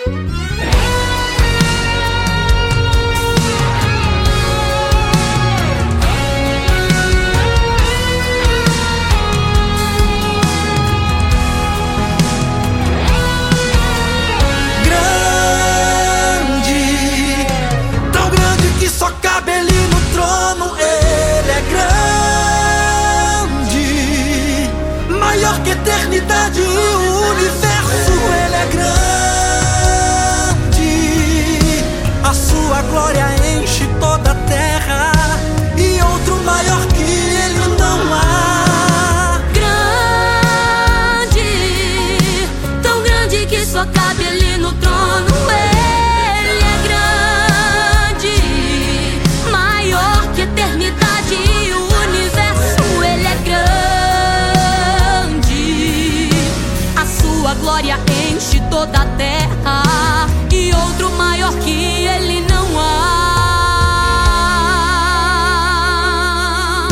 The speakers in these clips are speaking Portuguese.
Maior que eternidade e o universo, Ele é grande. A sua glória enche toda a terra, e outro maior que Ele não há. Grande, tão grande que só cabe ali no trono. Ele é grande, maior que eternidade e o universo. Ele é grande. A glória enche toda a terra, e outro maior que Ele não há.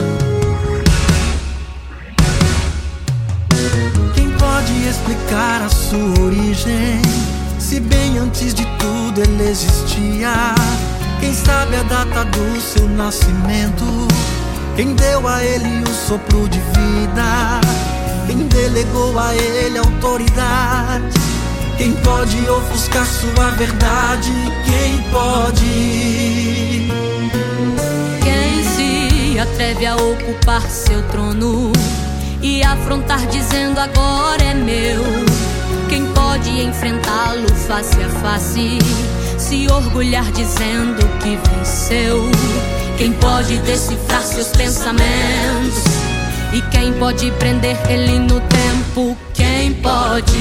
Quem pode explicar a sua origem, se bem antes de tudo Ele existia? Quem sabe a data do seu nascimento? Quem deu a Ele o sopro de vida? Quem delegou a Ele autoridade? Quem pode ofuscar sua verdade? Quem pode? Quem se atreve a ocupar seu trono e afrontar dizendo agora é meu? Quem pode enfrentá-lo face a face, se orgulhar dizendo que venceu? Quem pode decifrar seus pensamentos? E quem pode prender Ele no tempo? Quem pode?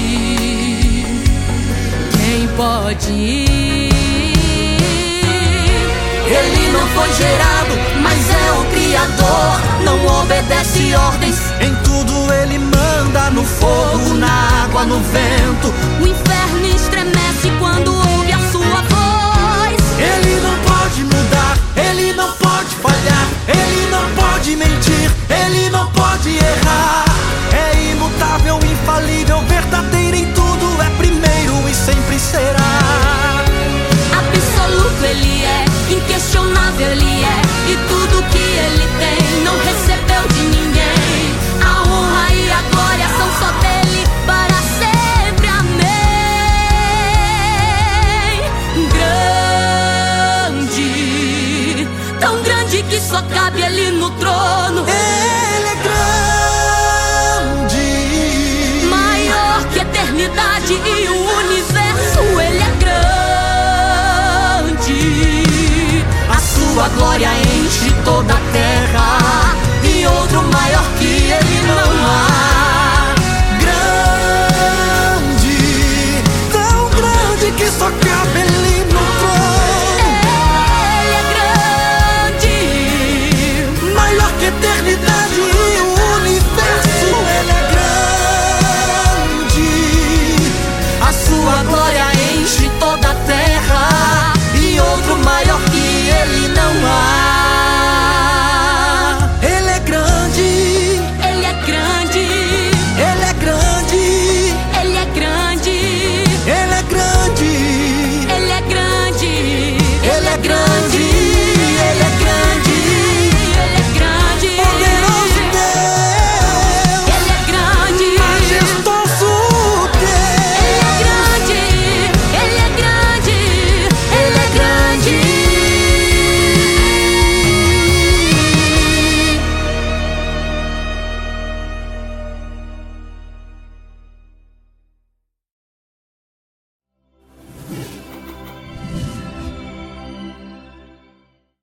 Quem pode? Ele não foi gerado, mas é o Criador. Não obedece ordens, em tudo Ele manda. No fogo, na água, no vento. O inferno estremece quando ouve a sua voz. Ele não pode mudar, Ele não pode falhar, Ele não pode mentir, Ele não pode errar. É imutável, infalível, verdadeiro em tudo. É primeiro e sempre será. Absoluto Ele é, inquestionável Ele é, e tudo que Ele tem não recebeu de ninguém. A honra e a glória são só dele para sempre. Amém. Grande, tão grande que só cabe Ele no trono. Ele é grande, Maior que eternidade e o universo. Ele é grande. a sua glória enche toda a terra, e outro maior que Ele não há. Grande, tão grande que só cabe Ele no trono. Ele é grande, Maior que eternidade e o universo. Ele é grande, a sua glória